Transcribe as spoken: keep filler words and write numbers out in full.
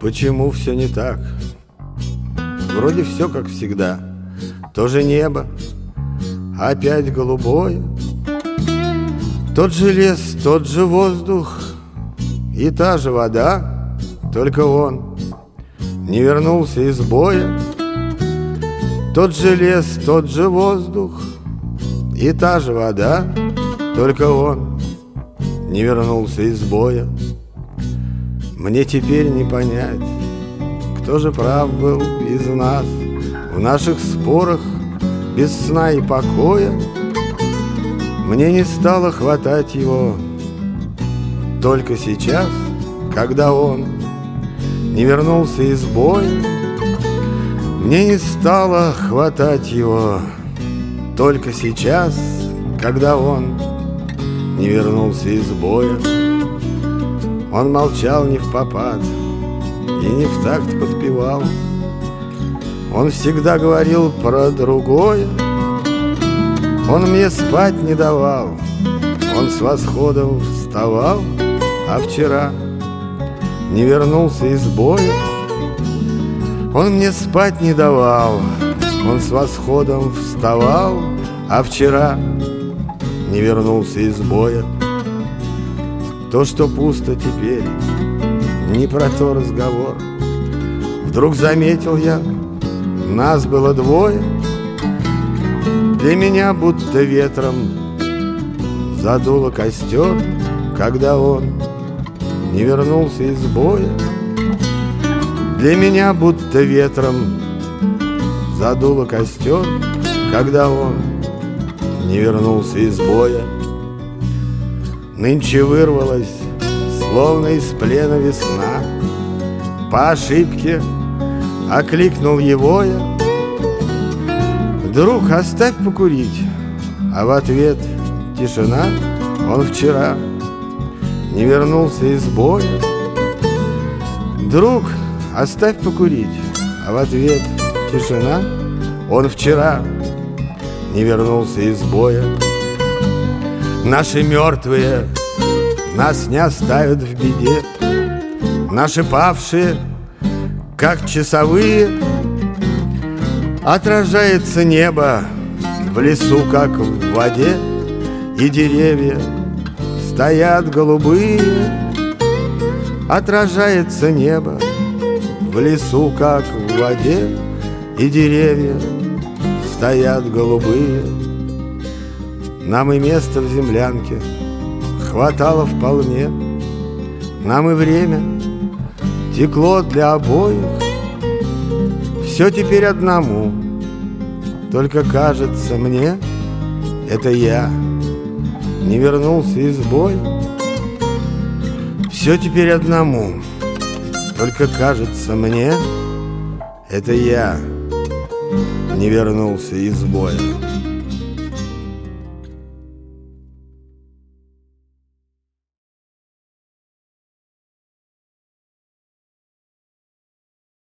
Почему все не так? Вроде все как всегда. То же небо, опять голубое. Тот же лес, тот же воздух и та же вода. Только он не вернулся из боя. Тот же лес, тот же воздух и та же вода. Только он не вернулся из боя. Мне теперь не понять, кто же прав был из нас в наших спорах без сна и покоя. Мне не стало хватать его только сейчас, когда он не вернулся из боя. Мне не стало хватать его только сейчас, когда он не вернулся из боя. Он молчал не впопад и не в такт подпевал. Он всегда говорил про другое. Он мне спать не давал. Он с восходом вставал, а вчера не вернулся из боя. Он мне спать не давал. Он с восходом вставал, а вчера не вернулся из боя. То, что пусто теперь, не про то разговор. Вдруг заметил я, нас было двое. Для меня будто ветром задуло костер, когда он не вернулся из боя. Для меня будто ветром задуло костер, когда он не вернулся из боя. Нынче вырвалась, словно из плена весна. По ошибке окликнул его я: друг, оставь покурить. А в ответ тишина. Он вчера не вернулся из боя. Друг, оставь покурить. А в ответ тишина. Он вчера не вернулся из боя. Наши мертвые нас не оставят в беде. Наши павшие, как часовые, отражается небо в лесу, как в воде. И деревья стоят голубые. Отражается небо в лесу, как в воде. И деревья стоят голубые. Нам и места в землянке хватало вполне. Нам и время текло для обоих. Все теперь одному. Только кажется мне, это я не вернулся из боя. Все теперь одному. Только кажется мне, это я не вернулся из боя.